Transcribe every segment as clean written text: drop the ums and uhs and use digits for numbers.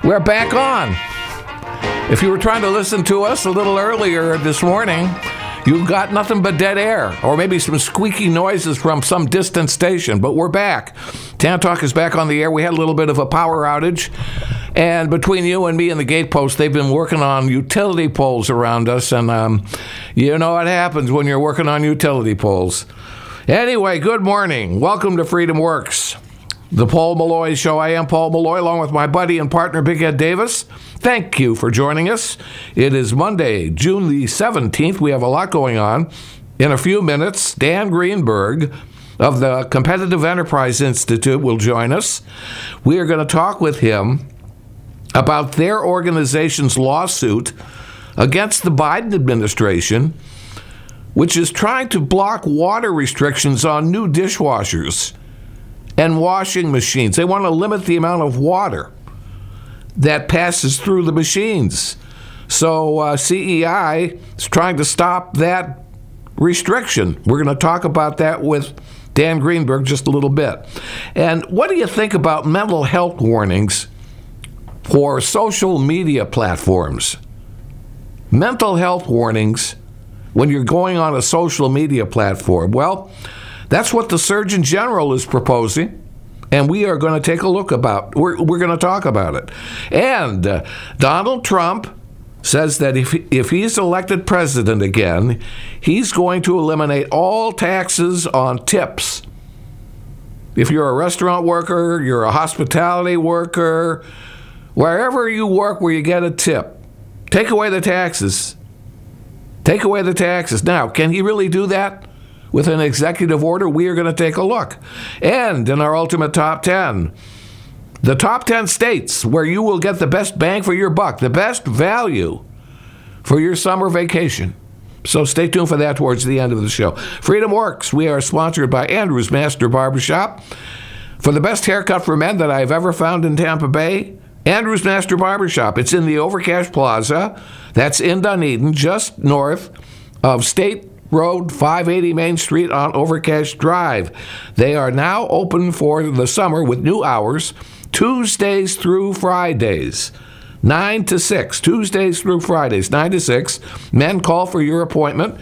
We're back on. If you were trying to listen to us a little earlier this morning, you got nothing but dead air, or maybe some squeaky noises from some distant station, but we're back. Tan Talk is back on the air. We had a little bit of a power outage, and between you and me and the gatepost, they've been working on utility poles around us, and you know what happens when you're working on utility poles. Anyway, good morning. Welcome to Freedom Works, the Paul Malloy Show. I am Paul Malloy, along with my buddy and partner, Big Ed Davis. Thank you for joining us. It is Monday, June the 17th. We have a lot going on. In a few minutes, Dan Greenberg of the Competitive Enterprise Institute will join us. We are going to talk with him about their organization's lawsuit against the Biden administration, which is trying to block water restrictions on new dishwashers and washing machines. They want to limit the amount of water that passes through the machines. So CEI is trying to stop that restriction. We're going to talk about that with Dan Greenberg just a little bit. And what do you think about mental health warnings for social media platforms? Mental health warnings when you're going on a social media platform. Well, that's what the Surgeon General is proposing, and we are going to take a look about. We're going to talk about it. And Donald Trump says that if he's elected president again, he's going to eliminate all taxes on tips. If you're a restaurant worker, you're a hospitality worker, wherever you work where you get a tip, take away the taxes. Take away the taxes. Now, can he really do that? With an executive order, we are going to take a look. And in our ultimate top 10, the top 10 states where you will get the best bang for your buck, the best value for your summer vacation. So stay tuned for that towards the end of the show. Freedom Works. We are sponsored by Andrew's Master Barbershop. For the best haircut for men that I've ever found in Tampa Bay, Andrew's Master Barbershop. It's in the Overcash Plaza. That's in Dunedin, just north of State Road, 580 Main Street on Overcash Drive. They are now open for the summer with new hours, Tuesdays through Fridays, 9 to 6. Tuesdays through Fridays, 9 to 6. Men, call for your appointment,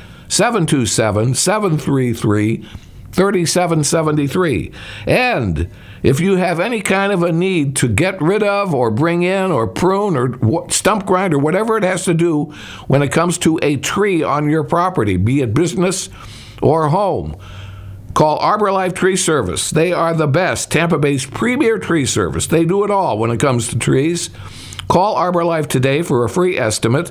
727-733-3773. And if you have any kind of a need to get rid of or bring in or prune or stump grind or whatever it has to do when it comes to a tree on your property, be it business or home, call Arbor Life Tree Service. They are the best, Tampa Bay's premier tree service. They do it all when it comes to trees. Call Arbor Life today for a free estimate,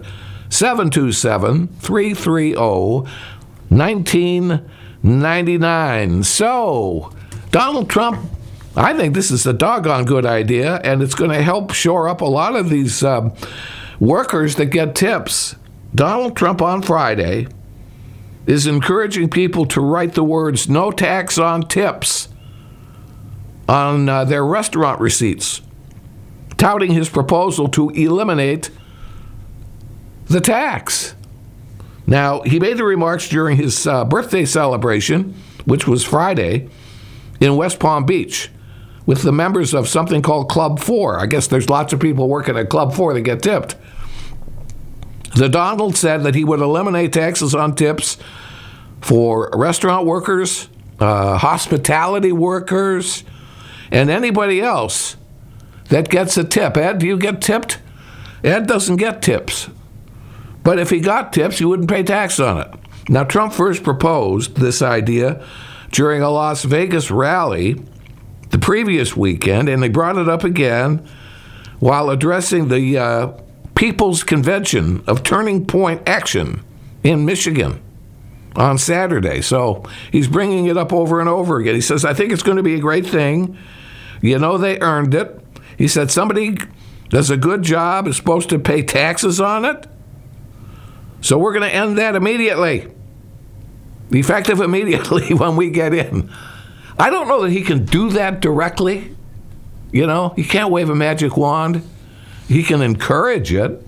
727-330-1999. So, Donald Trump, I think this is a doggone good idea, and it's going to help shore up a lot of these workers that get tips. Donald Trump on Friday is encouraging people to write the words "no tax on tips" on their restaurant receipts, touting his proposal to eliminate the tax. Now, he made the remarks during his birthday celebration, which was Friday, in West Palm Beach, with the members of something called Club 4. I guess there's lots of people working at Club 4 that get tipped. The Donald said that he would eliminate taxes on tips for restaurant workers, hospitality workers, and anybody else that gets a tip. Ed, do you get tipped? Ed doesn't get tips. But if he got tips, he wouldn't pay tax on it. Now, Trump first proposed this idea during a Las Vegas rally the previous weekend, and they brought it up again while addressing the People's Convention of Turning Point Action in Michigan on Saturday. So he's bringing it up over and over again. He says, I think it's going to be a great thing. You know, they earned it. He said, somebody does a good job is supposed to pay taxes on it. So we're going to end that immediately. Effective immediately when we get in. I don't know that he can do that directly. You know, he can't wave a magic wand. He can encourage it.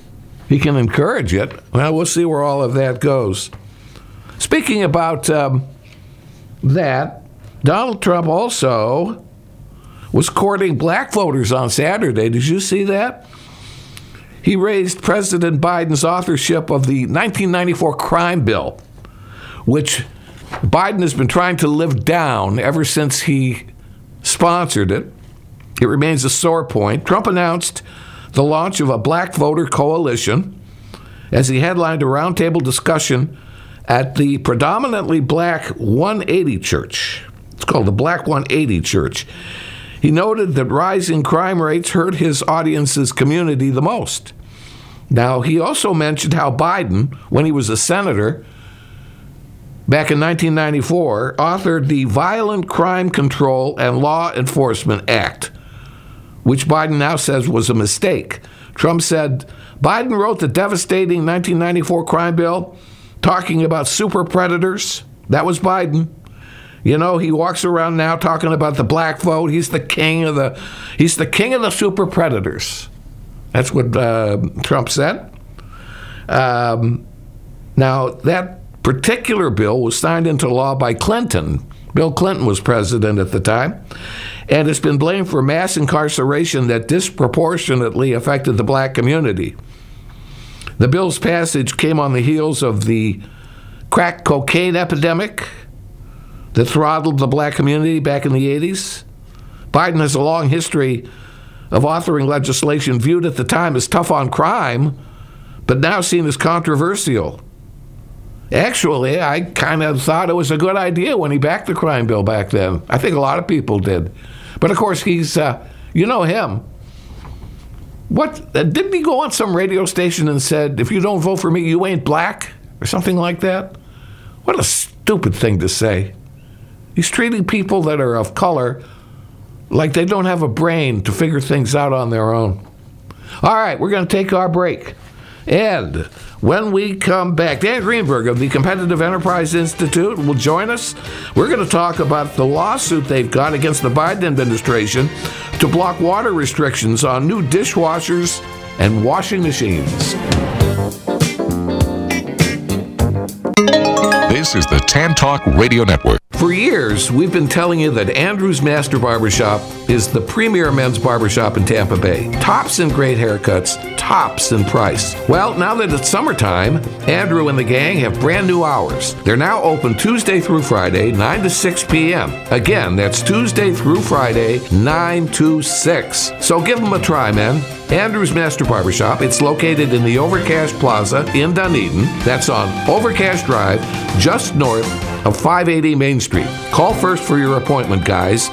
Well, we'll see where all of that goes. Speaking about that, Donald Trump also was courting black voters on Saturday. Did you see that? He raised President Biden's authorship of the 1994 crime bill, which Biden has been trying to live down ever since he sponsored it. It remains a sore point. Trump announced the launch of a black voter coalition as he headlined a roundtable discussion at the predominantly black 180 Church. It's called the Black 180 Church. He noted that rising crime rates hurt his audience's community the most. Now, he also mentioned how Biden, when he was a senator back in 1994, authored the Violent Crime Control and Law Enforcement Act, which Biden now says was a mistake. Trump said Biden wrote the devastating 1994 crime bill talking about super predators. That was Biden. You know, he walks around now talking about the black vote. He's the king of the super predators. That's what Trump said. Now, that particular bill was signed into law by Clinton. Bill Clinton was president at the time, and it's been blamed for mass incarceration that disproportionately affected the black community. The bill's passage came on the heels of the crack cocaine epidemic that throttled the black community back in the 80s. Biden has a long history of authoring legislation viewed at the time as tough on crime, but now seen as controversial. Actually, I kind of thought it was a good idea when he backed the crime bill back then. I think a lot of people did. But of course, he's, you know him. What, didn't he go on some radio station and said, if you don't vote for me, you ain't black? Or something like that? What a stupid thing to say. He's treating people that are of color like they don't have a brain to figure things out on their own. All right, we're going to take our break. And when we come back, Dan Greenberg of the Competitive Enterprise Institute will join us. We're going to talk about the lawsuit they've got against the Biden administration to block water restrictions on new dishwashers and washing machines. This is the Tan Talk Radio Network. For years, we've been telling you that Andrew's Master Barbershop is the premier men's barbershop in Tampa Bay. Tops in great haircuts, tops in price. Well, now that it's summertime, Andrew and the gang have brand new hours. They're now open Tuesday through Friday, 9 to 6 p.m. Again, that's Tuesday through Friday, 9 to 6. So give them a try, men. Andrew's Master Barbershop. It's located in the Overcash Plaza in Dunedin. That's on Overcash Drive, just north of 580 Main Street. Call first for your appointment, guys.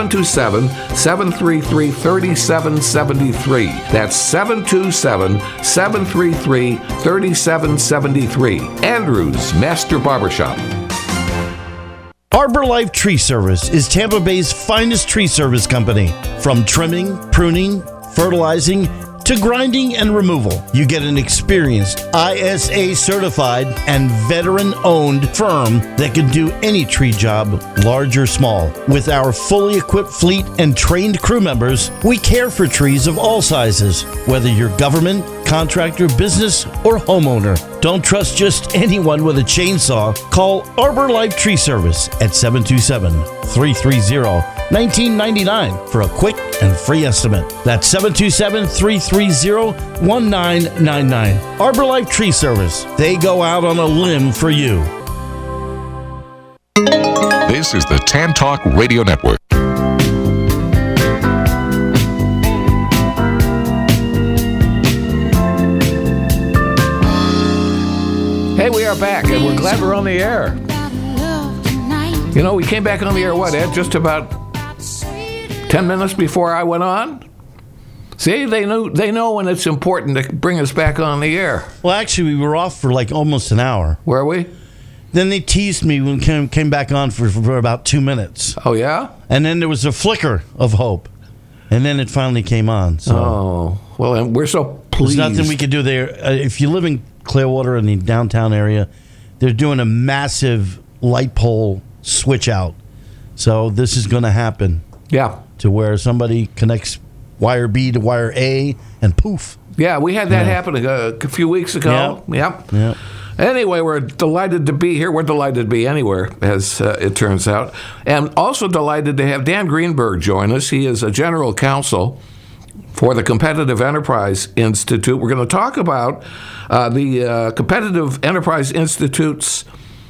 727-733-3773. That's 727-733-3773. Andrew's Master Barbershop. Arbor Life Tree Service is Tampa Bay's finest tree service company. From trimming, pruning, fertilizing, to grinding and removal, you get an experienced, ISA certified and veteran owned firm that can do any tree job, large or small. With our fully equipped fleet and trained crew members, we care for trees of all sizes, whether you're government, contractor, business, or homeowner. Don't trust just anyone with a chainsaw. Call Arbor Life Tree Service at 727-330-1999 for a quick and free estimate. That's 727-330-1999. Arbor Life Tree Service. They go out on a limb for you. This is the Tan Talk Radio Network. Hey, we are back, and we're glad we're on the air. You know, we came back on the air, what, Ed? Just about 10 minutes before I went on? See, they know when it's important to bring us back on the air. Well, actually, we were off for like almost an hour. Were we? Then they teased me when we came back on for about 2 minutes. Oh, yeah? And then there was a flicker of hope. And then it finally came on. So. Oh, well, and we're so pleased. There's nothing we could do there. If you live in Clearwater in the downtown area, they're doing a massive light pole switch out. So this is going to happen. Yeah. To where somebody connects wire B to wire A and poof. Yeah, we had that happen a few weeks ago. Yep. Anyway, we're delighted to be here. We're delighted to be anywhere, as it turns out. And also delighted to have Dan Greenberg join us. He is a general counsel for the Competitive Enterprise Institute. We're going to talk about the Competitive Enterprise Institute's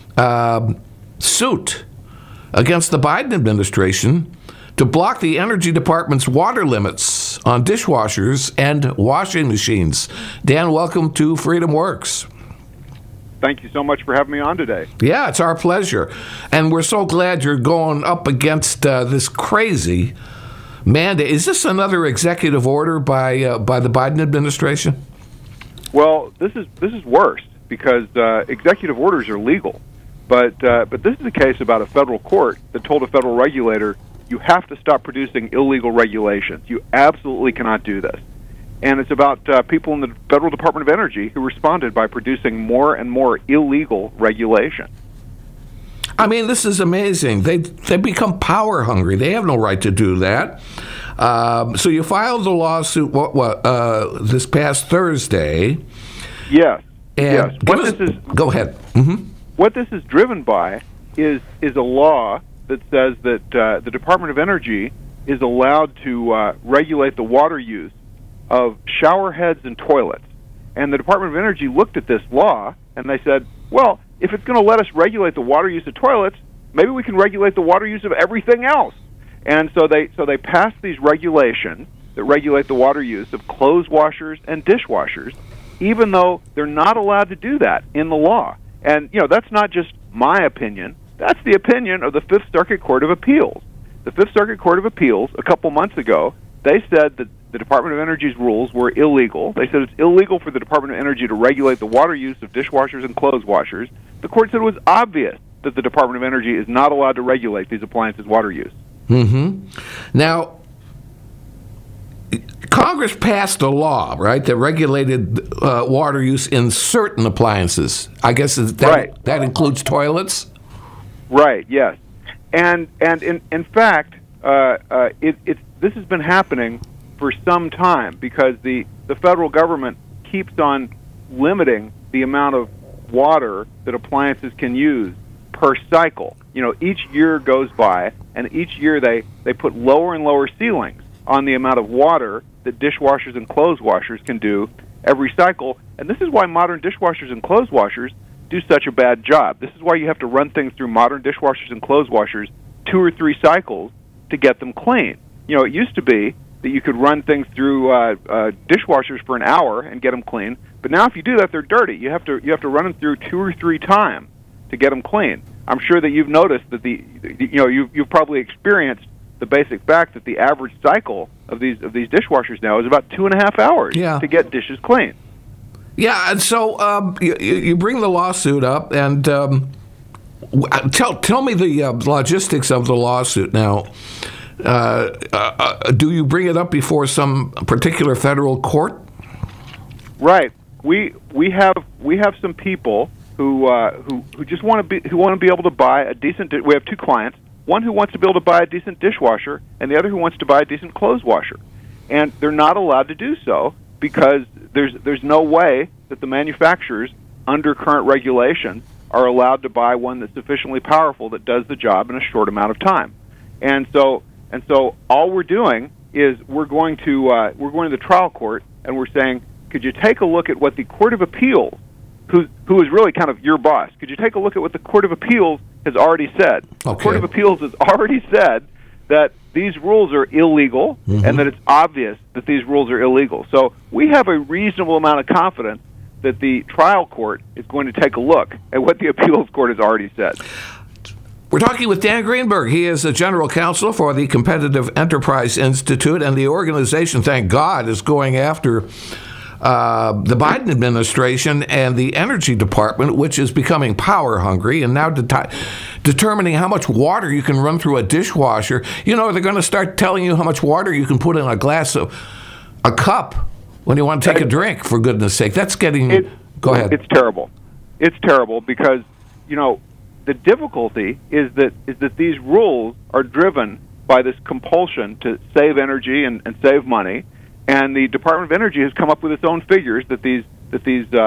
suit against the Biden administration to block the Energy Department's water limits on dishwashers and washing machines. Dan, welcome to Freedom Works. Thank you so much for having me on today. Yeah, it's our pleasure. And we're so glad you're going up against this crazy mandate. Is this another executive order by the Biden administration? Well, this is worse because executive orders are legal. But this is a case about a federal court that told a federal regulator, you have to stop producing illegal regulations. You absolutely cannot do this. And it's about people in the Federal Department of Energy who responded by producing more and more illegal regulation. I mean, this is amazing. They become power hungry. They have no right to do that. So you filed the lawsuit this past Thursday. Yes. And yes. Go ahead. Mm-hmm. What this is driven by is a law that says that the Department of Energy is allowed to regulate the water use of shower heads and toilets. And the Department of Energy looked at this law and they said, well, if it's going to let us regulate the water use of toilets, maybe we can regulate the water use of everything else. And so they passed these regulations that regulate the water use of clothes washers and dishwashers, even though they're not allowed to do that in the law. And, that's not just my opinion. That's the opinion of the Fifth Circuit Court of Appeals. The Fifth Circuit Court of Appeals, a couple months ago, they said that the Department of Energy's rules were illegal. They said it's illegal for the Department of Energy to regulate the water use of dishwashers and clothes washers. The court said it was obvious that the Department of Energy is not allowed to regulate these appliances' water use. Mm-hmm. Now, Congress passed a law, right, that regulated water use in certain appliances. I guess that includes toilets? Right, yes. And in fact, this has been happening for some time because the federal government keeps on limiting the amount of water that appliances can use per cycle. Each year goes by, and each year they put lower and lower ceilings on the amount of water that dishwashers and clothes washers can do every cycle. And this is why modern dishwashers and clothes washers do such a bad job. This is why you have to run things through modern dishwashers and clothes washers 2 or 3 cycles to get them clean. It used to be that you could run things through dishwashers for an hour and get them clean, but now if you do that, they're dirty. You have to run them through 2 or 3 times to get them clean. I'm sure that you've noticed that you've probably experienced the basic fact that the average cycle of these dishwashers now is about 2.5 hours to get dishes clean. Yeah, and so you bring the lawsuit up, and tell me the logistics of the lawsuit now. Do you bring it up before some particular federal court? Right. We have some people who just want to be able to buy a decent. We have 2 clients. One who wants to be able to buy a decent dishwasher, and the other who wants to buy a decent clothes washer, and they're not allowed to do so because there's no way that the manufacturers, under current regulations, are allowed to buy one that's sufficiently powerful that does the job in a short amount of time. And so all we're doing is we're going to the trial court and we're saying, could you take a look at what the Court of Appeals, who is really kind of your boss, could you take a look at what the Court of Appeals has already said? Okay. The Court of Appeals has already said that these rules are illegal and that it's obvious that these rules are illegal. So we have a reasonable amount of confidence that the trial court is going to take a look at what the appeals court has already said. We're talking with Dan Greenberg. He is the general counsel for the Competitive Enterprise Institute, and the organization, thank God, is going after the Biden administration and the Energy Department, which is becoming power hungry and now determining how much water you can run through a dishwasher. They're going to start telling you how much water you can put in a cup when you want to take a drink, for goodness sake. That's getting... Go ahead. It's terrible. It's terrible because, the difficulty is that these rules are driven by this compulsion to save energy and save money, and the Department of Energy has come up with its own figures that these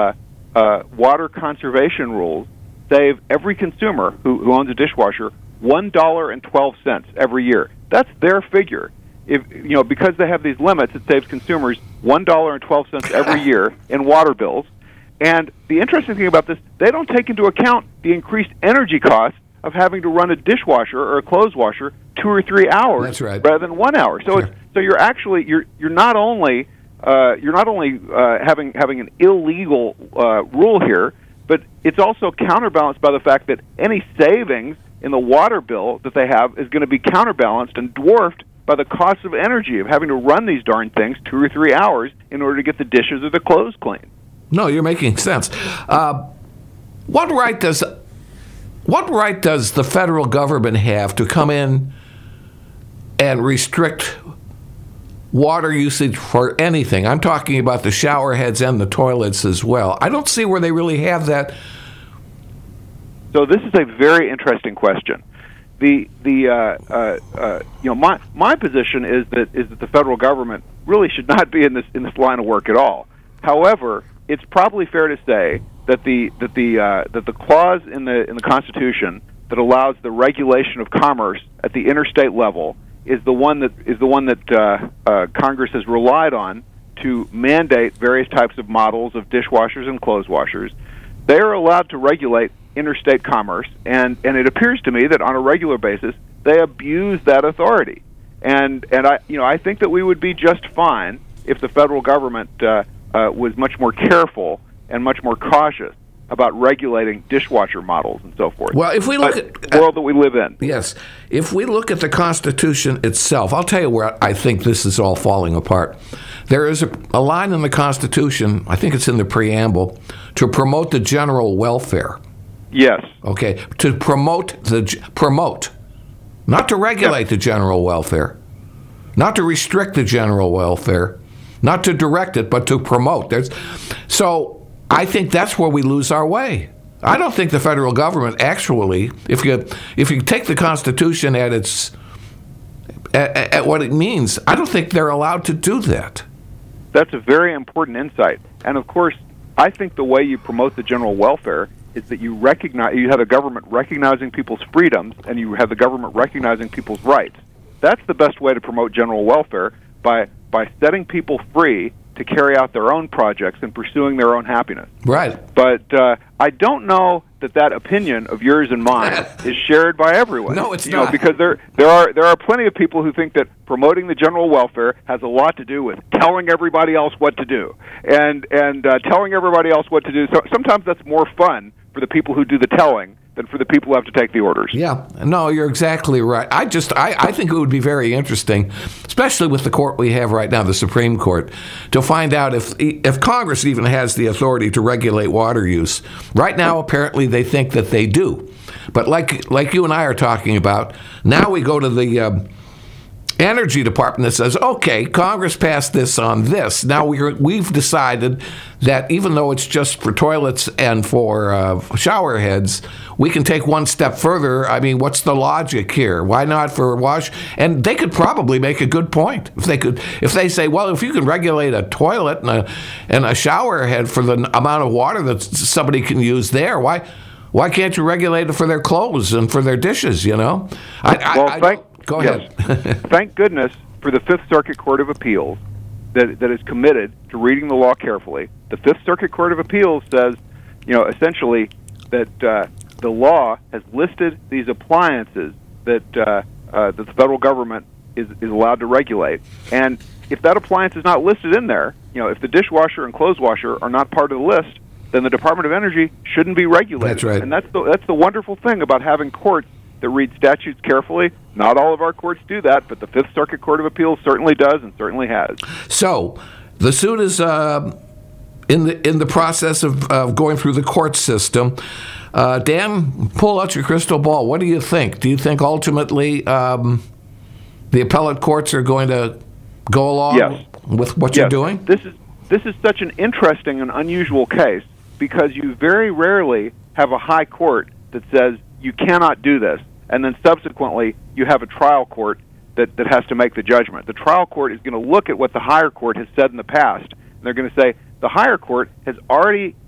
water conservation rules save every consumer who owns a dishwasher $1.12 every year. That's their figure. If because they have these limits, it saves consumers $1.12 every year in water bills. And the interesting thing about this, they don't take into account the increased energy costs of having to run a dishwasher or a clothes washer 2 or 3 hours That's right. rather than 1 hour. So you're actually you're not only having an illegal rule here, but it's also counterbalanced by the fact that any savings in the water bill that they have is going to be counterbalanced and dwarfed by the cost of energy of having to run these darn things 2 or 3 hours in order to get the dishes or the clothes clean. No, you're making sense. What right does the federal government have to come in and restrict water usage for anything? I'm talking about the shower heads and the toilets as well. I don't see where they really have that. So this is a very interesting question. My position is that the federal government really should not be in this line of work at all. However, it's probably fair to say that the clause in the Constitution that allows the regulation of commerce at the interstate level is the one that Congress has relied on to mandate various types of models of dishwashers and clothes washers. They are allowed to regulate interstate commerce, and it appears to me that on a regular basis they abuse that authority. And I think that we would be just fine if the federal government was much more careful and much more cautious about regulating dishwasher models and so forth. Well, if we look at the world that we live in. Yes. If we look at the Constitution itself, I'll tell you where I think this is all falling apart. There is a line in the Constitution, I think it's in the preamble, to promote the general welfare. Yes. Okay. To promote, not to regulate the general welfare, not to restrict the general welfare, not to direct it, but to promote. So I think that's where we lose our way. I don't think the federal government actually, if you take the Constitution at what it means, I don't think they're allowed to do that. That's a very important insight. And of course, I think the way you promote the general welfare is that you have a government recognizing people's freedoms, and you have the government recognizing people's rights. That's the best way to promote general welfare, by setting people free to carry out their own projects and pursuing their own happiness. Right. But I don't know that opinion of yours and mine is shared by everyone. No, it's not. Because there are plenty of people who think that promoting the general welfare has a lot to do with telling everybody else what to do, and telling everybody else what to do. So sometimes that's more fun for the people who do the telling than for the people who have to take the orders. Yeah, no, you're exactly right. I think it would be very interesting, especially with the court we have right now, the Supreme Court, to find out if Congress even has the authority to regulate water use. Right now, apparently, they think that they do. But like you and I are talking about, now we go to the Energy Department that says, okay, Congress passed this on this. Now we've decided that even though it's just for toilets and for shower heads, we can take one step further. I mean, what's the logic here? Why not for wash? And they could probably make a good point if they say, well, if you can regulate a toilet and a shower head for the amount of water that somebody can use there, why can't you regulate it for their clothes and for their dishes? Go ahead. Thank goodness for the Fifth Circuit Court of Appeals that is committed to reading the law carefully. The Fifth Circuit Court of Appeals says, essentially that the law has listed these appliances that the federal government is allowed to regulate. And if that appliance is not listed in there, if the dishwasher and clothes washer are not part of the list, then the Department of Energy shouldn't be regulated. That's right. And that's the wonderful thing about having courts that read statutes carefully. Not all of our courts do that, but the Fifth Circuit Court of Appeals certainly does and certainly has. So the suit is in the process of going through the court system. Dan, pull out your crystal ball. What do you think? Do you think ultimately the appellate courts are going to go along with what you're doing? This is such an interesting and unusual case because you very rarely have a high court that says you cannot do this, and then subsequently you have a trial court that has to make the judgment. The trial court is going to look at what the higher court has said in the past, and they're going to say the higher court has already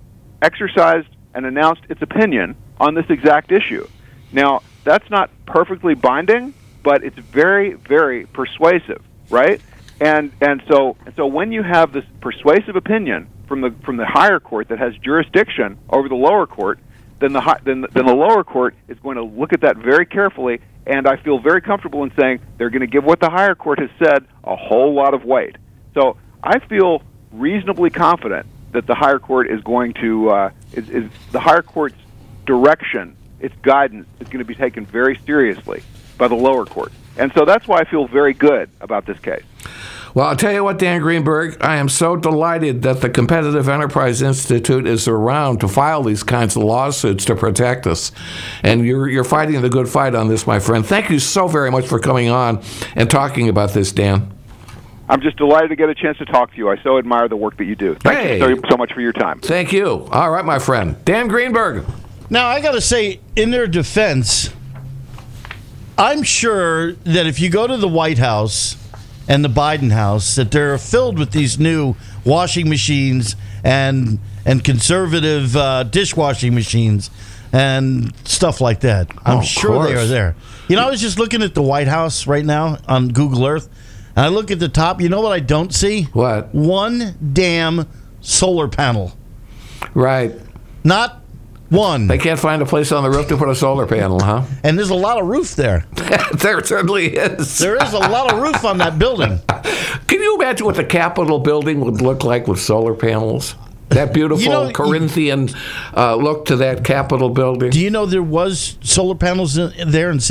exercised and announced its opinion on this exact issue. Now, that's not perfectly binding, but it's very, very persuasive, right? And so when you have this persuasive opinion from the higher court that has jurisdiction over the lower court, then the lower court is going to look at that very carefully, and I feel very comfortable in saying they're going to give what the higher court has said a whole lot of weight. So I feel reasonably confident that the higher court is going to is the higher court's direction, its guidance, is going to be taken very seriously by the lower court. And so that's why I feel very good about this case. Well, I'll tell you what, Dan Greenberg, I am so delighted that the Competitive Enterprise Institute is around to file these kinds of lawsuits to protect us. And you're fighting the good fight on this, my friend. Thank you so very much for coming on and talking about this, Dan. I'm just delighted to get a chance to talk to you. I so admire the work that you do. Thank you so much for your time. Thank you. All right, my friend. Dan Greenberg. Now, I got to say, in their defense, I'm sure that if you go to the White House and the Biden house, that they're filled with these new washing machines and conservative dishwashing machines and stuff like that. I'm sure they are there. You know, I was just looking at the White House right now on Google Earth, and I look at the top. You know what I don't see? What? One damn solar panel. Right. Not one. They can't find a place on the roof to put a solar panel, huh? And there's a lot of roof there. There certainly is. There is a lot of roof on that building. Can you imagine what the Capitol building would look like with solar panels? That beautiful Corinthian look to that Capitol building. Do you know there was solar panels there in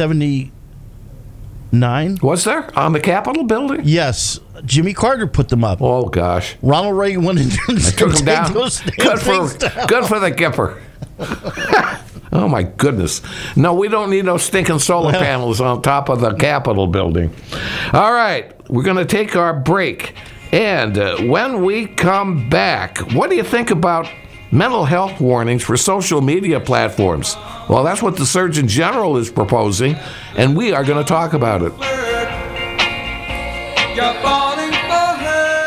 79? Was there? On the Capitol building? Yes. Jimmy Carter put them up. Oh, gosh. Ronald Reagan went in and took them down. Good for the Gipper. Oh, my goodness. No, we don't need no stinking solar panels on top of the Capitol building. All right, we're going to take our break. And when we come back, what do you think about mental health warnings for social media platforms? Well, that's what the Surgeon General is proposing, and we are going to talk about it. You're falling for her,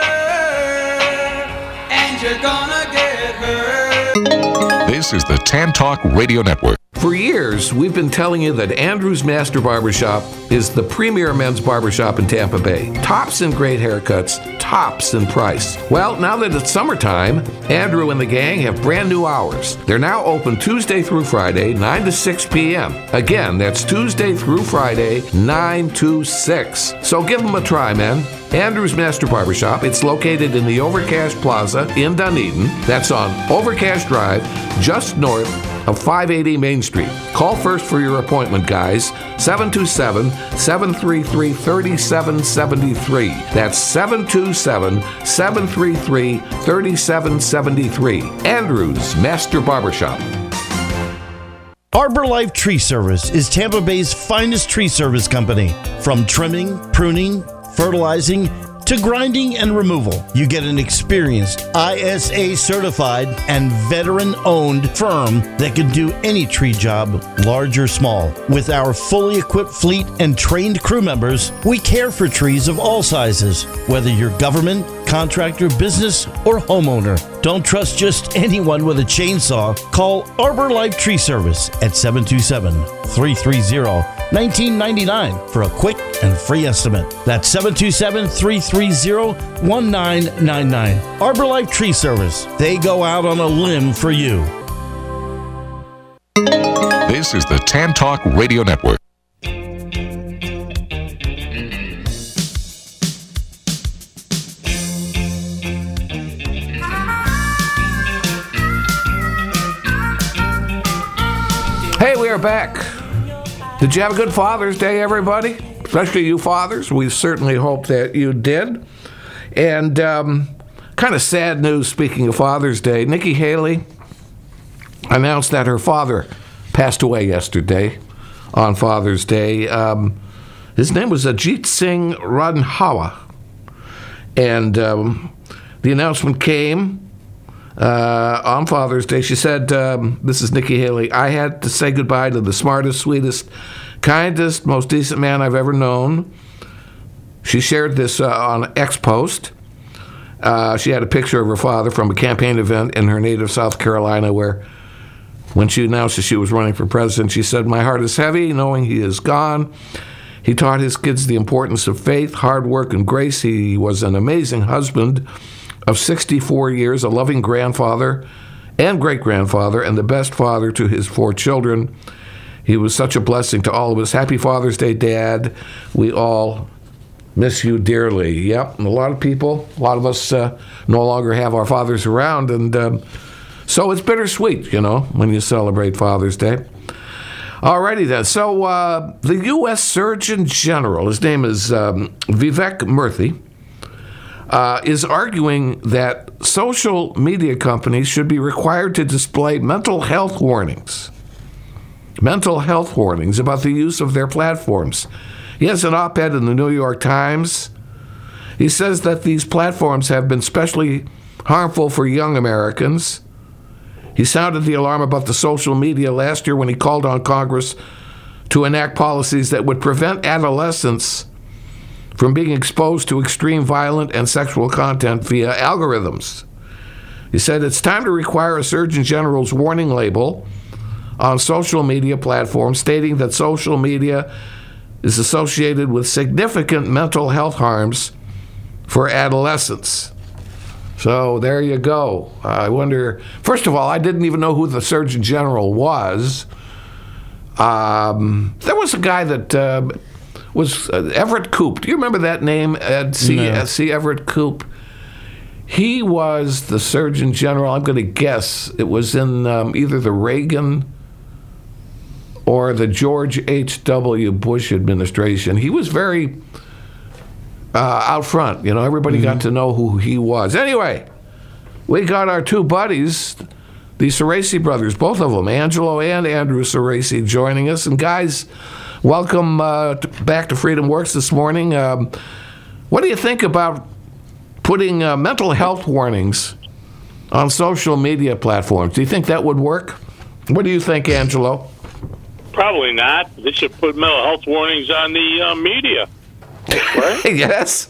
and you're gonna get hurt. This is the Tan Talk Radio Network. For years, we've been telling you that Andrew's Master Barbershop is the premier men's barbershop in Tampa Bay. Tops in great haircuts, tops in price. Well, now that it's summertime, Andrew and the gang have brand new hours. They're now open Tuesday through Friday, 9 to 6 p.m. Again, that's Tuesday through Friday, 9 to 6. So give them a try, man. Andrew's Master Barbershop. It's located in the Overcash Plaza in Dunedin. That's on Overcash Drive, just north of 580 Main Street. Call first for your appointment, guys. 727-733-3773. That's 727-733-3773. Andrew's Master Barbershop. Arbor Life Tree Service is Tampa Bay's finest tree service company. From trimming, pruning, fertilizing, to grinding and removal. You get an experienced, ISA certified and veteran owned firm that can do any tree job, large or small. With our fully equipped fleet and trained crew members, we care for trees of all sizes, whether you're government, contractor, business, or homeowner. Don't trust just anyone with a chainsaw. Call Arbor Life Tree Service at 727-330-1999 for a quick and free estimate. That's 727-330-1999. Arbor Life Tree Service. They go out on a limb for you. This is the Tan Talk Radio Network. Hey, we are back. Did you have a good Father's Day, everybody? Especially you fathers. We certainly hope that you did. And kind of sad news, speaking of Father's Day. Nikki Haley announced that her father passed away yesterday on Father's Day. His name was Ajit Singh Randhawa. And the announcement came on Father's Day. She said, this is Nikki Haley, I had to say goodbye to the smartest, sweetest, kindest, most decent man I've ever known. She shared this on X post. She had a picture of her father from a campaign event in her native South Carolina where, when she announced that she was running for president, she said, "My heart is heavy knowing he is gone. He taught his kids the importance of faith, hard work, and grace. He was an amazing husband of 64 years, a loving grandfather and great-grandfather, and the best father to his 4 children. He was such a blessing to all of us. Happy Father's Day, Dad. We all miss you dearly." Yep, and a lot of us no longer have our fathers around, and so it's bittersweet, when you celebrate Father's Day. Alrighty then. So the U.S. Surgeon General, his name is Vivek Murthy, is arguing that social media companies should be required to display mental health warnings about the use of their platforms. He has an op-ed in the New York Times. He says that these platforms have been especially harmful for young Americans. He sounded the alarm about the social media last year when he called on Congress to enact policies that would prevent adolescents from being exposed to extreme violent and sexual content via algorithms. He said it's time to require a Surgeon General's warning label on social media platforms stating that social media is associated with significant mental health harms for adolescents. So there you go. I wonder, first of all, I didn't even know who the Surgeon General was. There was a guy that was Everett Koop. Do you remember that name, C. Everett Koop? He was the Surgeon General. I'm going to guess it was in either the Reagan or the George H.W. Bush administration. He was very out front. Everybody got to know who he was. Anyway, we got our 2 buddies, the Ceresi brothers, both of them, Angelo and Andrew Ceresi, joining us. And guys, welcome back to Freedom Works this morning. What do you think about putting mental health warnings on social media platforms? Do you think that would work? What do you think, Angelo? Probably not. They should put mental health warnings on the media. Right? Yes.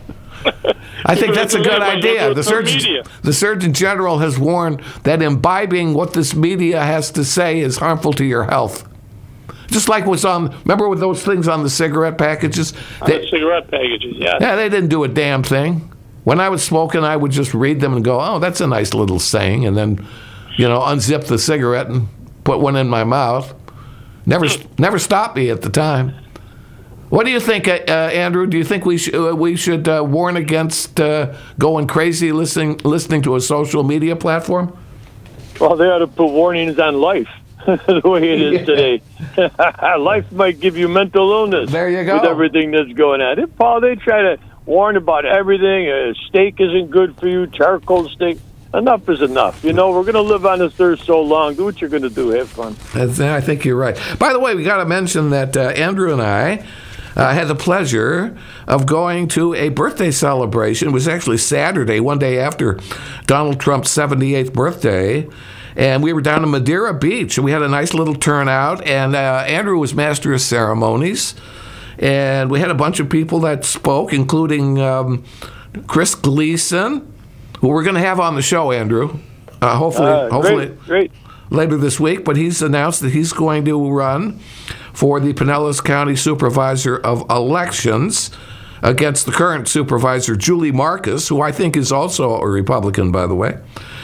I think that's a good idea. The Surgeon General has warned that imbibing what this media has to say is harmful to your health. Just like was remember with those things on the cigarette packages? Cigarette packages, yeah. Yeah, they didn't do a damn thing. When I was smoking, I would just read them and go, "Oh, that's a nice little saying," and then, unzip the cigarette and put one in my mouth. Never stopped me at the time. What do you think, Andrew? Do you think we should warn against going crazy listening to a social media platform? Well, they ought to put warnings on life, the way it is today. Life might give you mental illness. There you go. With everything that's going on. Paul, they try to warn about everything. Steak isn't good for you, charcoal steak. Enough is enough. We're going to live on this earth so long. Do what you're going to do. Have fun. I think you're right. By the way, we got to mention that Andrew and I had the pleasure of going to a birthday celebration. It was actually Saturday, one day after Donald Trump's 78th birthday. And we were down in Madeira Beach, and we had a nice little turnout. And Andrew was master of ceremonies. And we had a bunch of people that spoke, including Chris Gleason, who we're going to have on the show, Andrew, hopefully great. Later this week. But he's announced that he's going to run for the Pinellas County Supervisor of Elections against the current supervisor, Julie Marcus, who I think is also a Republican, by the way.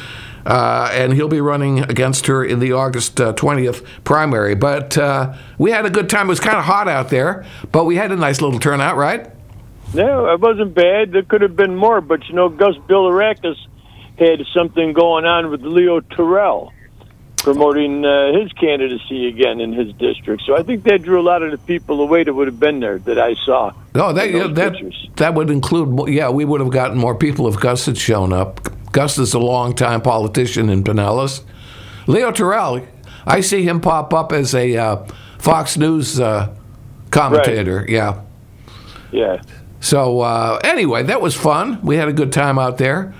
And he'll be running against her in the August 20th primary. But we had a good time. It was kind of hot out there, but we had a nice little turnout, right? No, it wasn't bad. There could have been more, but Gus Bilirakis had something going on with Leo Terrell, promoting his candidacy again in his district. So I think that drew a lot of the people away that would have been there that I saw. Oh, that would include, we would have gotten more people if Gus had shown up. Gus is a longtime politician in Pinellas. Leo Terrell, I see him pop up as a Fox News commentator. Right. Yeah. So anyway, that was fun. We had a good time out there.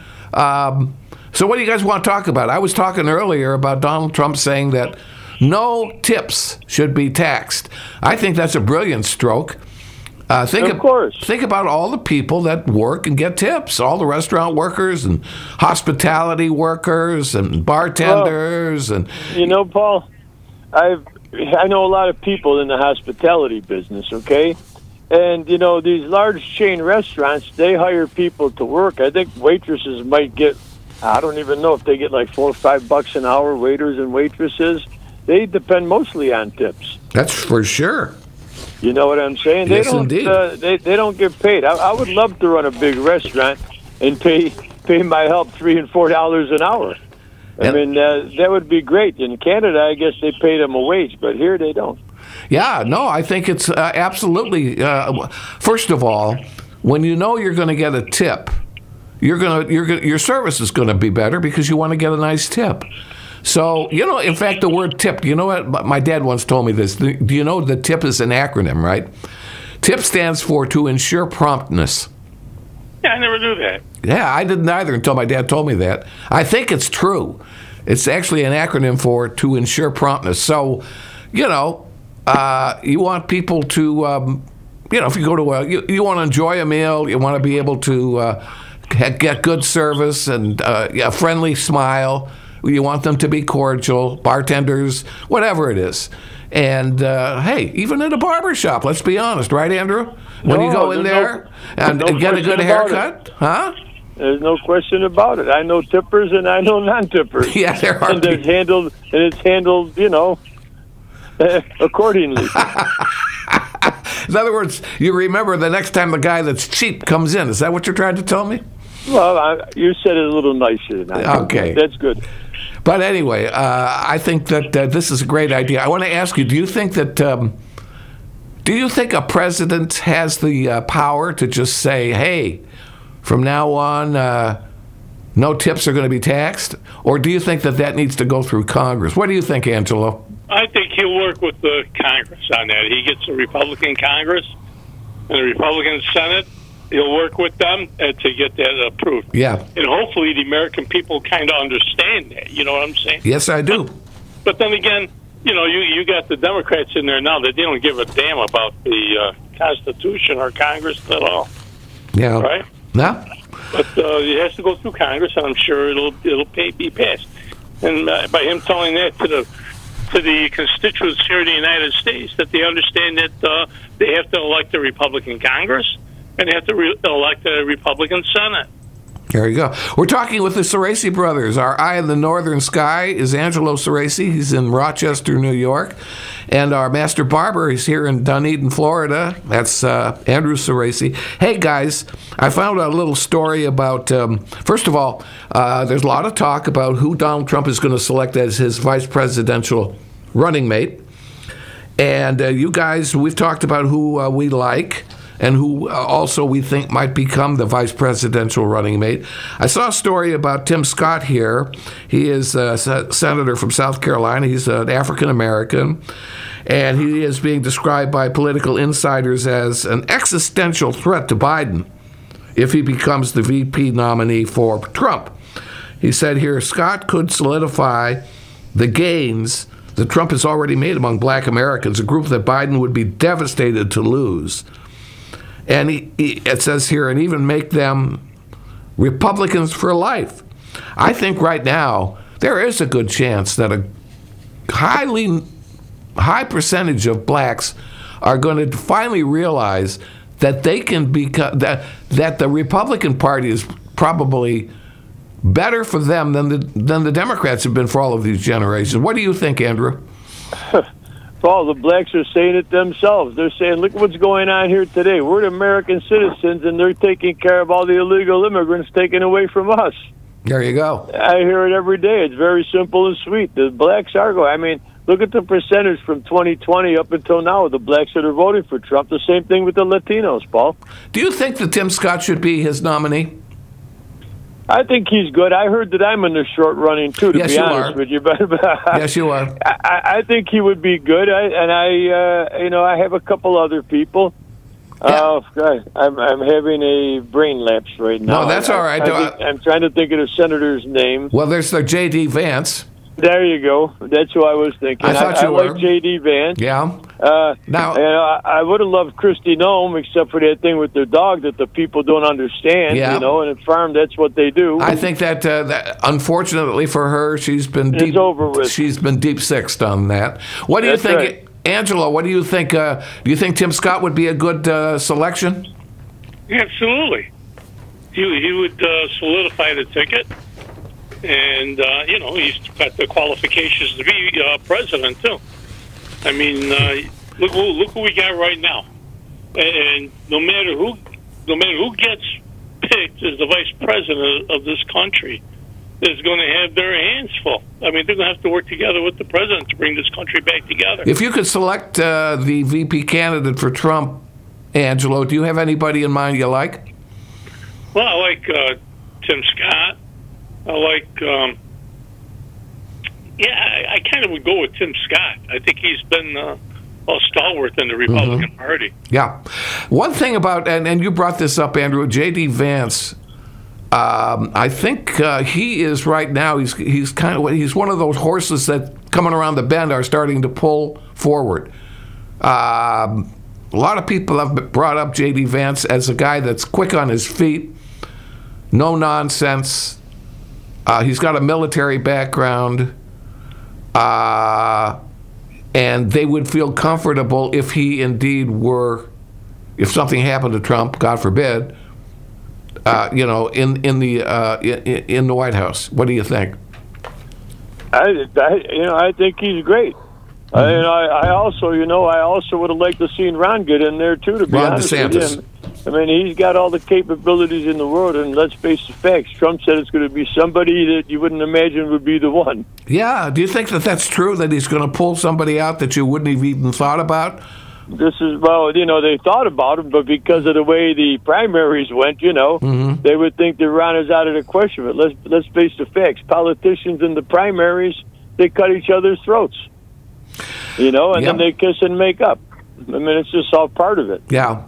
So what do you guys want to talk about? I was talking earlier about Donald Trump saying that no tips should be taxed. I think that's a brilliant stroke. Of course. Think about all the people that work and get tips, all the restaurant workers and hospitality workers and bartenders. And You know, Paul, I know a lot of people in the hospitality business, okay? And, you know, these large chain restaurants, they hire people to work. I think waitresses might get, I don't even know if they get like $4 or $5 an hour, waiters and waitresses. They depend mostly on tips. That's for sure. You know what I'm saying? Yes, they don't, indeed. They don't get paid. I would love to run a big restaurant and pay my help $3 and $4 an hour. I mean, that would be great. In Canada, I guess they pay them a wage, but here they don't. Yeah, no, I think it's absolutely. First of all, when you know you're going to get a tip, your service is going to be better because you want to get a nice tip. So, you know, in fact, the word tip, you know what? My dad once told me this. Do you know the tip is an acronym, right? TIP stands for to ensure promptness. Yeah, I never knew that. Yeah, I didn't either until my dad told me that. I think it's true. It's actually an acronym for to ensure promptness. So, you know, you want people to, you know, if you go to you want to enjoy a meal, you want to be able to get good service and a friendly smile. You want them to be cordial, bartenders, whatever it is. And, hey, even at a barber shop, let's be honest, right, Andrew? When you go in there and get a good haircut, huh? There's no question about it. I know tippers and I know non-tippers. Yeah, there are. And it's handled, you know, accordingly. In other words, you remember the next time the guy that's cheap comes in. Is that what you're trying to tell me? Well, you said it a little nicer than I did. Okay. That's good. But anyway, I think that this is a great idea. I want to ask you: do you think a president has the power to just say, "Hey, from now on, no tips are going to be taxed," or do you think that needs to go through Congress? What do you think, Angelo? I think he'll work with the Congress on that. He gets a Republican Congress and a Republican Senate. He'll work with them to get that approved. Yeah. And hopefully the American people kind of understand that. You know what I'm saying? Yes, I do. But then again, you know, you got the Democrats in there now that they don't give a damn about the Constitution or Congress at all. Yeah. Right? No? But it has to go through Congress, and I'm sure it'll be passed. And by him telling that to the constituents here in the United States, that they understand that they have to elect a Republican Congress and they have to elect a Republican Senate. There you go. We're talking with the Ceresi brothers. Our eye in the northern sky is Angelo Ceresi. He's in Rochester, New York. And our master barber is here in Dunedin, Florida. That's Andrew Ceresi. Hey, guys, I found out a little story about, first of all, there's a lot of talk about who Donald Trump is going to select as his vice presidential running mate. And you guys, we've talked about who we like and who also we think might become the vice presidential running mate. I saw a story about Tim Scott here. He is a senator from South Carolina. He's an African-American, and he is being described by political insiders as an existential threat to Biden if he becomes the VP nominee for Trump. He said here, Scott could solidify the gains that Trump has already made among black Americans, a group that Biden would be devastated to lose. And it says here, and even make them Republicans for life. I think right now there is a good chance that a high percentage of blacks are going to finally realize that they can become that the Republican Party is probably better for them than the Democrats have been for all of these generations. What do you think, Andrew? Paul, the blacks are saying it themselves. They're saying, look what's going on here today. We're American citizens, and they're taking care of all the illegal immigrants taken away from us. There you go. I hear it every day. It's very simple and sweet. The blacks are going. I mean, look at the percentage from 2020 up until now of the blacks that are voting for Trump. The same thing with the Latinos, Paul. Do you think that Tim Scott should be his nominee? I think he's good. I heard that I'm in the short running, too, to be honest with you. But yes, you are. I think he would be good. I have a couple other people. Yeah. I'm having a brain lapse right now. No, that's all right. I'm trying to think of the senator's name. Well, there's the J.D. Vance. There you go. That's who I was thinking. I thought you were. I like J.D. Vance. Yeah. Now, I would have loved Kristi Noem, except for that thing with their dog that the people don't understand. Yeah. You know, and at farm, that's what they do. I think that unfortunately for her, she's been It's deep. over with. She's been deep sixed on that. What do you That's think, right. Angela? What do you think? Do you think Tim Scott would be a good selection? Absolutely. He would solidify the ticket, and he's got the qualifications to be president too. I mean, look who we got right now, and no matter who gets picked as the vice president of this country, is going to have their hands full. I mean, they're going to have to work together with the president to bring this country back together. If you could select the VP candidate for Trump, Angelo, do you have anybody in mind you like? Well, I like Tim Scott. I like, I kind of would go with Tim Scott. I think he's been a stalwart in the Republican Party. Yeah. One thing about, and you brought this up, Andrew, J.D. Vance, I think he is right now, he's one of those horses that coming around the bend are starting to pull forward. A lot of people have brought up J.D. Vance as a guy that's quick on his feet, no nonsense. He's got a military background, and they would feel comfortable if he indeed were, if something happened to Trump, God forbid, in the White House. What do you think? I think he's great. I also would have liked to seen Ron get in there too. To be Ron honest DeSantis. with you. I mean, he's got all the capabilities in the world, and let's face the facts. Trump said it's going to be somebody that you wouldn't imagine would be the one. Yeah. Do you think that that's true, that he's going to pull somebody out that you wouldn't have even thought about? They thought about him, but because of the way the primaries went, they would think that Ron is out of the question. But let's face the facts. Politicians in the primaries, they cut each other's throats, and then they kiss and make up. I mean, it's just all part of it. Yeah.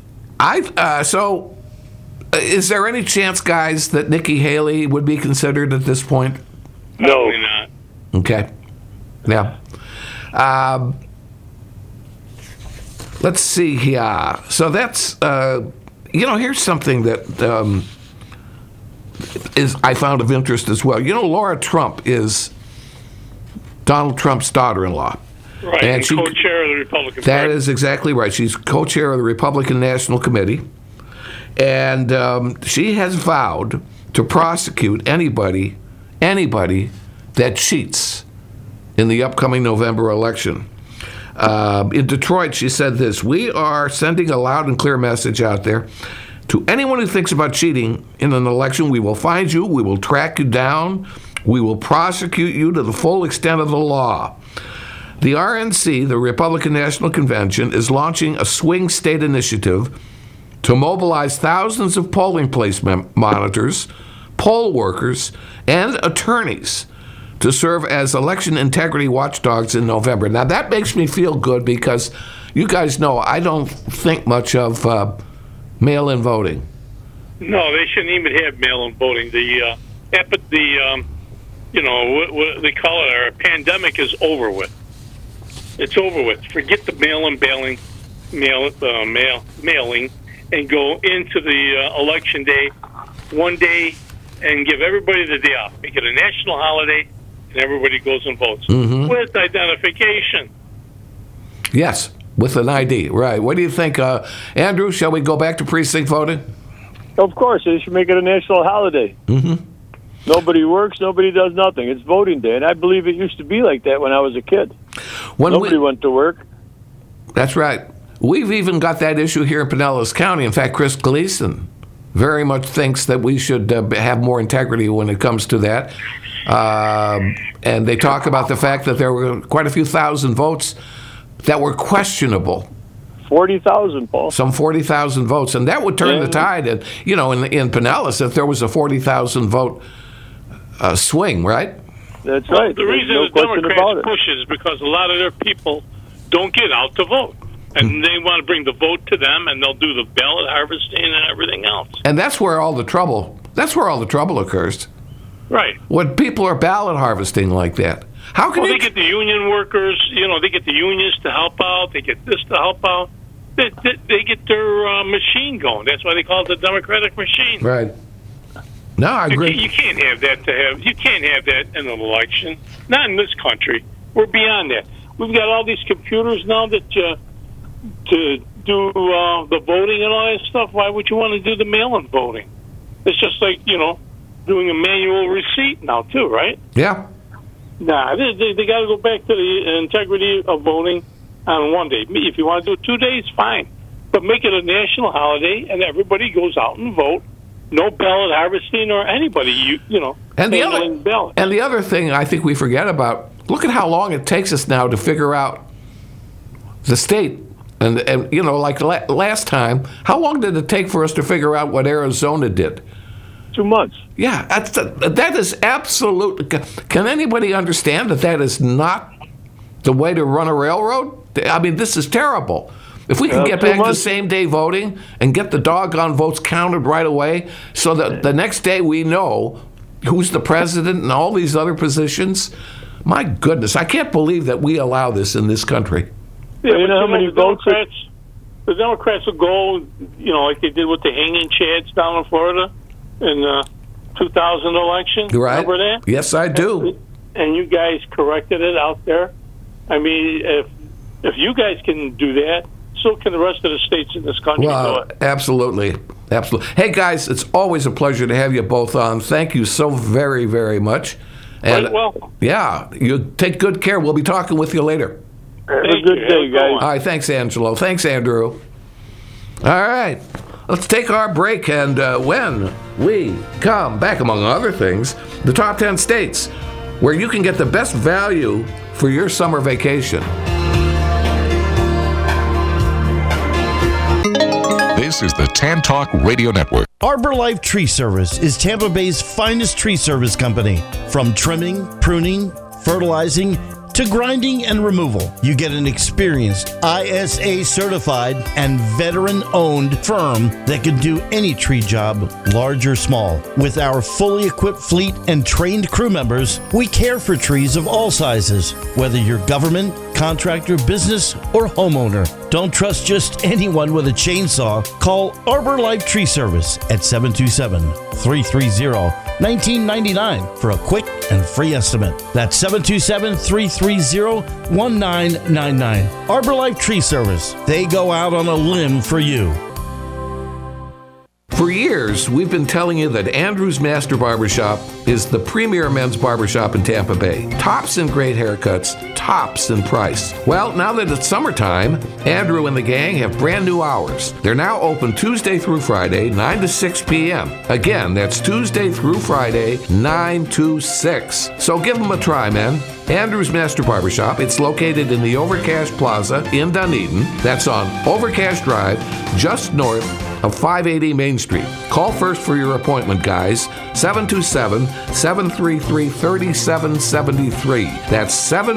So is there any chance, guys, that Nikki Haley would be considered at this point? No. Probably not. Okay. Yeah. Let's see here. So that's, here's something that I found of interest as well. Laura Trump is Donald Trump's daughter-in-law. Right, and co-chair of the Republican Party. That is exactly right. She's co-chair of the Republican National Committee. And she has vowed to prosecute anybody that cheats in the upcoming November election. In Detroit, she said this: "We are sending a loud and clear message out there to anyone who thinks about cheating in an election. We will find you. We will track you down. We will prosecute you to the full extent of the law." The RNC, the Republican National Convention, is launching a swing state initiative to mobilize thousands of polling place monitors, poll workers, and attorneys to serve as election integrity watchdogs in November. Now, that makes me feel good because you guys know I don't think much of mail-in voting. No, they shouldn't even have mail-in voting. What they call it, our pandemic is over with. It's over with. Forget the mailing, and go into the election day, one day, and give everybody the day off. Make it a national holiday, and everybody goes and votes with identification. Yes, with an ID, right. What do you think, Andrew? Shall we go back to precinct voting? Of course, they should make it a national holiday. Nobody works, nobody does nothing. It's voting day, and I believe it used to be like that when I was a kid. Nobody went to work. That's right. We've even got that issue here in Pinellas County. In fact, Chris Gleason very much thinks that we should have more integrity when it comes to that. And they talk about the fact that there were quite a few thousand votes that were questionable. 40,000, Paul. Some 40,000 votes. And that would turn the tide, in Pinellas, if there was a 40,000 vote swing, right? That's right. The reason the Democrats push is because a lot of their people don't get out to vote. And they want to bring the vote to them, and they'll do the ballot harvesting and everything else. And that's where all the trouble occurs. Right. When people are ballot harvesting like that. How can they get the union workers? They get the unions to help out. They get this to help out. They get their machine going. That's why they call it the Democratic machine. Right. No, I agree. You can't have that you can't have that in an election. Not in this country. We're beyond that. We've got all these computers now that to do the voting and all that stuff. Why would you want to do the mail-in voting? It's just like, doing a manual receipt now too, right? Yeah. Nah, they got to go back to the integrity of voting on one day. If you want to do it 2 days, fine. But make it a national holiday and everybody goes out and vote. No ballot harvesting or anybody, And handling ballots. And the other thing I think we forget about, look at how long it takes us now to figure out the state. And like last time, how long did it take for us to figure out what Arizona did? 2 months. Yeah, that is absolute. Can anybody understand that is not the way to run a railroad? I mean, this is terrible. If we can get back to same-day voting and get the doggone votes counted right away so that the next day we know who's the president and all these other positions, my goodness, I can't believe that we allow this in this country. Yeah, you know how many votes? The Democrats will go, like they did with the hanging chads down in Florida in the 2000 election. Right. Remember that? Yes, I do. And you guys corrected it out there. I mean, if you guys can do that, so can the rest of the states in this country do it. Absolutely. Hey, guys, it's always a pleasure to have you both on. Thank you so very, very much. And, welcome. Yeah, you take good care. We'll be talking with you later. Have a good day, guys. All right, thanks, Angelo. Thanks, Andrew. All right, let's take our break, and when we come back, among other things, the top 10 states where you can get the best value for your summer vacation. This is the Tan Talk Radio Network. Arbor Life Tree Service is Tampa Bay's finest tree service company. From trimming, pruning, fertilizing, to grinding and removal, you get an experienced, ISA certified and veteran owned firm that can do any tree job, large or small. With our fully equipped fleet and trained crew members, we care for trees of all sizes, whether you're government, contractor, business, or homeowner. Don't trust just anyone with a chainsaw. Call Arbor Life Tree Service at 727-330-1999 for a quick and free estimate. That's 727-330-1999. Arbor Life Tree Service. They go out on a limb for you. For years, we've been telling you that Andrew's Master Barbershop is the premier men's barbershop in Tampa Bay. Tops in great haircuts, tops in price. Well, now that it's summertime, Andrew and the gang have brand new hours. They're now open Tuesday through Friday, 9 to 6 p.m. Again, that's Tuesday through Friday, 9 to 6. So give them a try, man. Andrew's Master Barbershop. It's located in the Overcash Plaza in Dunedin. That's on Overcash Drive, just north of 580 Main Street. Call first for your appointment, guys. 727-733-3773. That's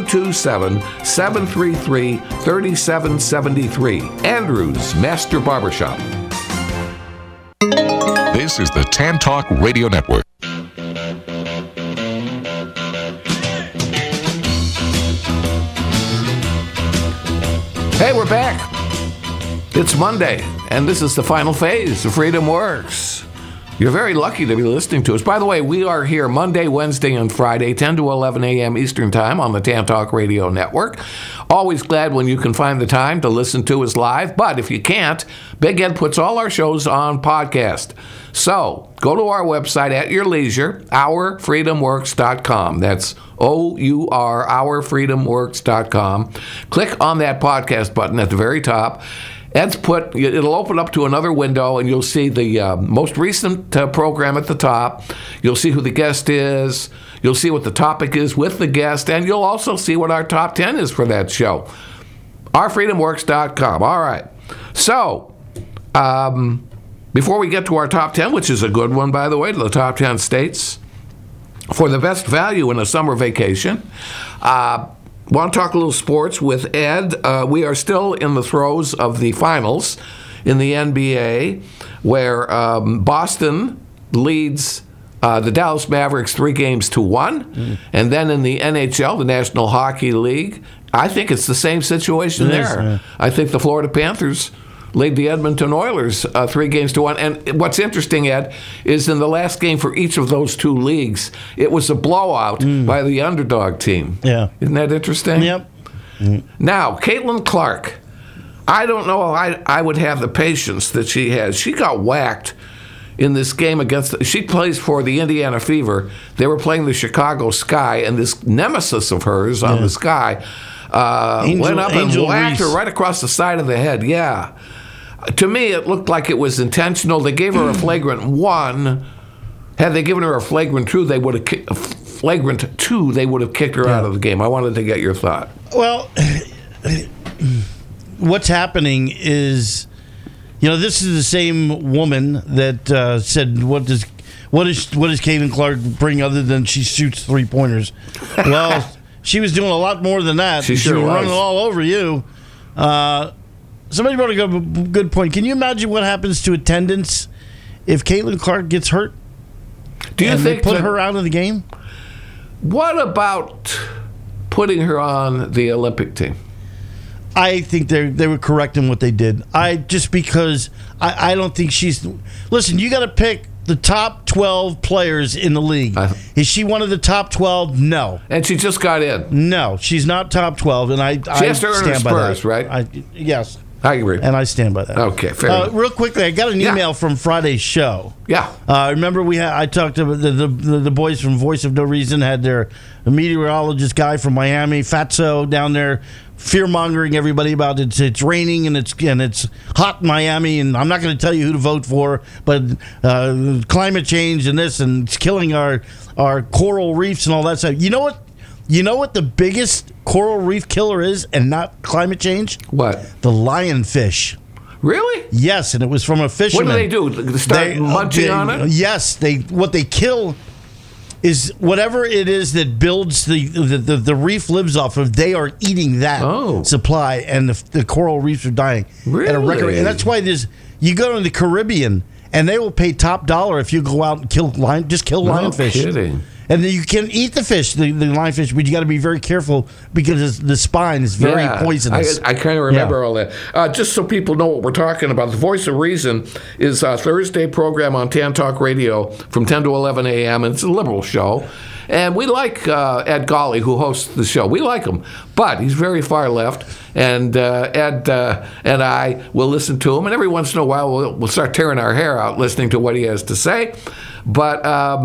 727-733-3773. Andrew's Master Barbershop. This is the Tan Talk Radio Network. Hey, we're back. It's Monday, and this is the final phase of Freedom Works. You're very lucky to be listening to us. By the way, we are here Monday, Wednesday, and Friday, 10 to 11 a.m. Eastern Time on the Tan Talk Radio Network. Always glad when you can find the time to listen to us live, but if you can't, Big Ed puts all our shows on podcast. So, go to our website at your leisure, ourfreedomworks.com. That's O-U-R, ourfreedomworks.com. Click on that podcast button at the very top. It'll open up to another window, and you'll see the most recent program at the top. You'll see who the guest is. You'll see what the topic is with the guest, and you'll also see what our top 10 is for that show. ourfreedomworks.com. All right. So, before we get to our top 10, which is a good one, by the way, to the top 10 states, for the best value in a summer vacation, want to talk a little sports with Ed. We are still in the throes of the finals in the NBA, where Boston leads The Dallas Mavericks 3-1. And then in the NHL, the National Hockey League, I think it's the same situation there. I think the Florida Panthers laid the Edmonton Oilers 3-1. And what's interesting, Ed, is in the last game for each of those two leagues, it was a blowout by the underdog team. Yeah. Isn't that interesting? Yep. Now, Caitlin Clark, I don't know if I would have the patience that she has. She got whacked in this game she plays for the Indiana Fever. They were playing the Chicago Sky, and this nemesis of hers on the Sky went up and whacked her right across the side of the head. Yeah. To me, it looked like it was intentional. They gave her a flagrant 1. Had they given her a flagrant 2, they would have kicked her out of the game. I wanted to get your thought. Well, what's happening is, this is the same woman that said, "What does Caitlin Clark bring other than she shoots 3-pointers?" Well, she was doing a lot more than that. She sure was was running all over you. Somebody brought a good point. Can you imagine what happens to attendance if Caitlin Clark gets hurt? Do you think they put her out of the game? What about putting her on the Olympic team? I think they were correct in what they did. Because I don't think she's. Listen, you got to pick the top 12 players in the league. Is she one of the top 12? No. And she just got in. No, she's not top 12, and she has to earn her spurs, right? Yes. I agree. And I stand by that. Okay, fair enough. Real quickly, I got an email from Friday's show. Yeah. Remember I talked to the boys from Voice of No Reason, had their meteorologist guy from Miami, Fatso, down there, fear-mongering everybody about it's raining and it's hot in Miami, and I'm not going to tell you who to vote for, but climate change and this, and it's killing our coral reefs and all that stuff. You know what the biggest coral reef killer is, and not climate change? What? The lionfish. Really? Yes, and it was from a fisherman. What do? They start munching on it? Yes, what they kill is whatever it is that builds the reef lives off of. They are eating that supply, and the coral reefs are dying at a record. And that's why you go to the Caribbean, and they will pay top dollar if you go out and kill lionfish. No kidding. And then you can eat the fish, the lionfish, but you got to be very careful because the spine is very poisonous. I kind of remember all that. Just so people know what we're talking about, The Voice of Reason is a Thursday program on Tan Talk Radio from 10 to 11 a.m., and it's a liberal show. And we like Ed Golly, who hosts the show. We like him, but he's very far left. And Ed and I will listen to him, and every once in a while we'll start tearing our hair out listening to what he has to say. But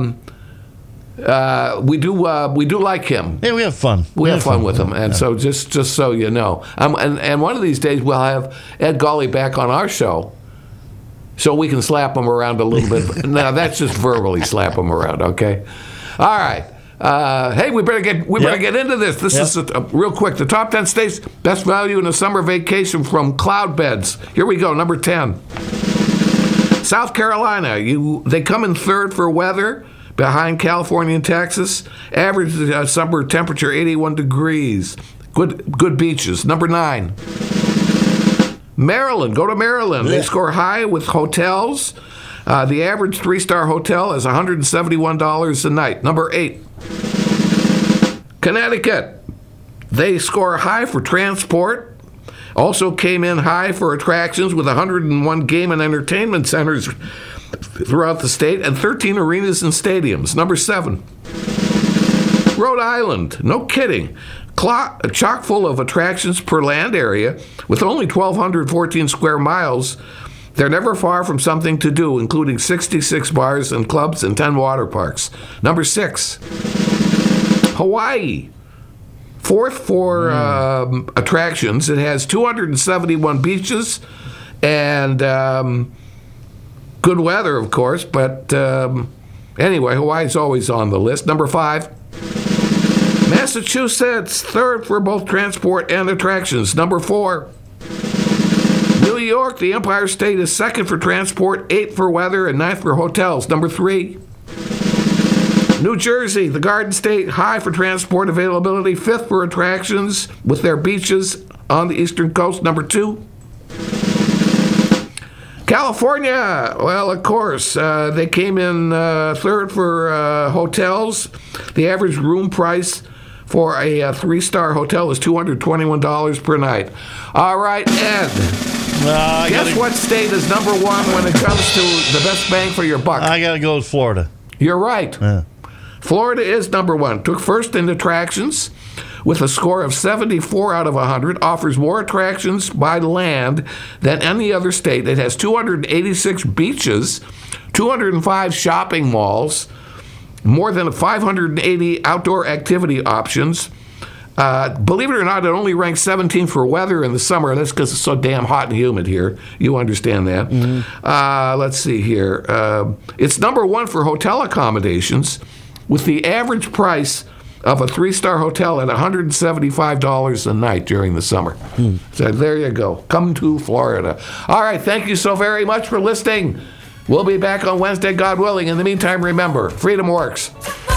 we do like him. Yeah, we have fun. We have fun with him, and so just so you know, and one of these days we'll have Ed Golly back on our show, so we can slap him around a little bit. Now that's just verbally slap him around, okay? All right. Hey, we better get into this. This is real quick. The top 10 states best value in a summer vacation from Cloud Beds. Here we go. Number 10, South Carolina. They come in third for weather, behind California and Texas. Average summer temperature 81 degrees. Good beaches. Number 9, Maryland. Go to Maryland. They score high with hotels. The average 3-star hotel is $171 a night. Number 8, Connecticut. They score high for transport. Also came in high for attractions with 101 game and entertainment centers throughout the state and 13 arenas and stadiums. Number 7, Rhode Island. No kidding. Chock full of attractions per land area with only 1,214 square miles. They're never far from something to do, including 66 bars and clubs and 10 water parks. Number 6, Hawaii. Fourth for attractions. It has 271 beaches and good weather, of course, but anyway, Hawaii's always on the list. Number 5, Massachusetts, third for both transport and attractions. Number 4, New York, the Empire State, is second for transport, 8th for weather, and 9th for hotels. Number 3, New Jersey, the Garden State, high for transport availability, 5th for attractions with their beaches on the eastern coast. Number 2, California, well, of course, they came in third for hotels. The average room price for a 3-star hotel is $221 per night. All right, Ed. Guess what state is number one when it comes to the best bang for your buck? I got to go with Florida. You're right. Yeah. Florida is number one. Took first in attractions with a score of 74 out of 100. Offers more attractions by land than any other state. It has 286 beaches, 205 shopping malls, more than 580 outdoor activity options. Believe it or not, it only ranks 17th for weather in the summer. That's because it's so damn hot and humid here. You understand that. Mm-hmm. Let's see here. It's number one for hotel accommodations, with the average price of a 3-star hotel at $175 a night during the summer. So there you go. Come to Florida. All right, thank you so very much for listening. We'll be back on Wednesday, God willing. In the meantime, remember, freedom works.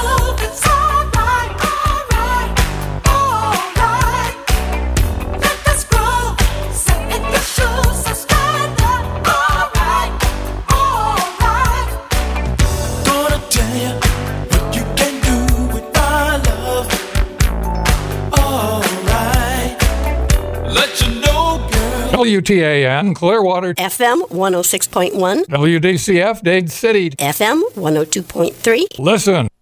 WTAN, Clearwater. FM 106.1. WDCF, Dade City. FM 102.3. Listen.